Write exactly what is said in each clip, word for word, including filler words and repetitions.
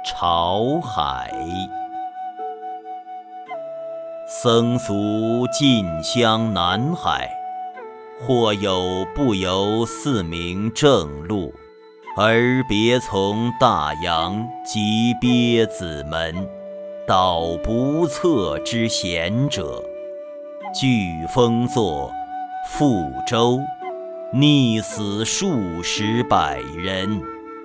潮海。僧俗尽相南海，或有不由四明正路，而别从大洋及鳖子门，导不测之贤者，据封作覆舟，溺死数十百人。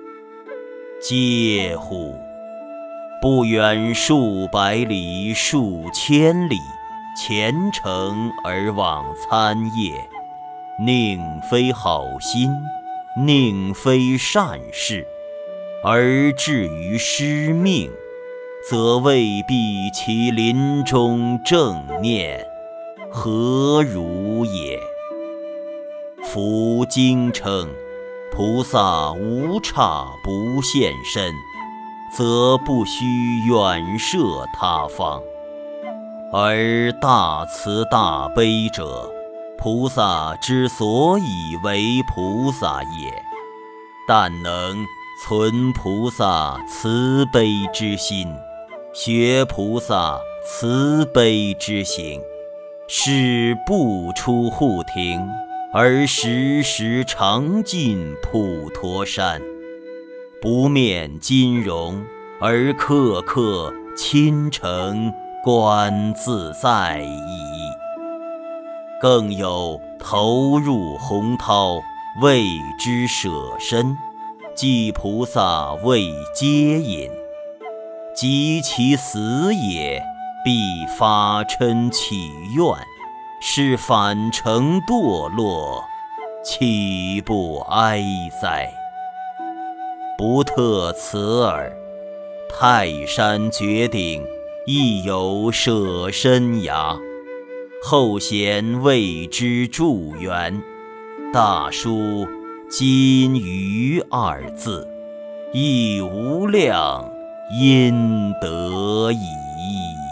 嗟乎！不远数百里数千里，虔诚而往参谒，宁非好心，宁非善事，而至于失命，则未必其临终正念，何如也？夫经称菩萨无刹不现身，则不须远涉他方。而大慈大悲者，菩萨之所以为菩萨也。但能存菩萨慈悲之心，学菩萨慈悲之行，是不出户庭，而时时常进普陀山，不面金容，而刻刻亲诚观自在矣。更有投入洪涛，为之舍身，即菩萨为接引，及其死也，必发嗔起愿，是反成堕落，岂不哀哉？不特此耳，泰山绝顶亦有舍身崖，后贤为之助缘，大书金鱼二字，亦无量阴德矣。